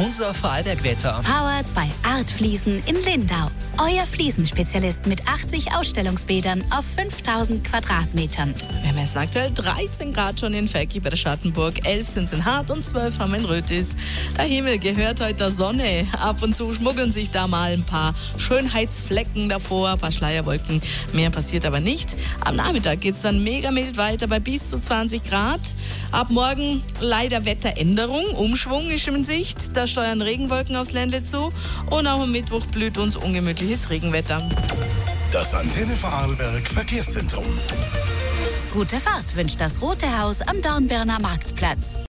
Unser Vorarlberg-Wetter. Powered bei Art Fliesen in Lindau. Euer Fliesenspezialist mit 80 Ausstellungsbädern auf 5000 Quadratmetern. Wir messen aktuell 13 Grad schon in Vecchi bei der Schattenburg, 11 sind es in Hart und 12 haben wir in Rötis. Der Himmel gehört heute der Sonne. Ab und zu schmuggeln sich da mal ein paar Schönheitsflecken davor, ein paar Schleierwolken. Mehr passiert aber nicht. Am Nachmittag geht es dann mega mild weiter bei bis zu 20 Grad. Ab morgen leider Wetteränderung, Umschwung ist in Sicht. Da steuern Regenwolken aufs Ländle zu und auch am Mittwoch blüht uns ungemütliches Regenwetter. Das Antenne Vorarlberg Verkehrszentrum. Gute Fahrt wünscht das Rote Haus am Dornbirner Marktplatz.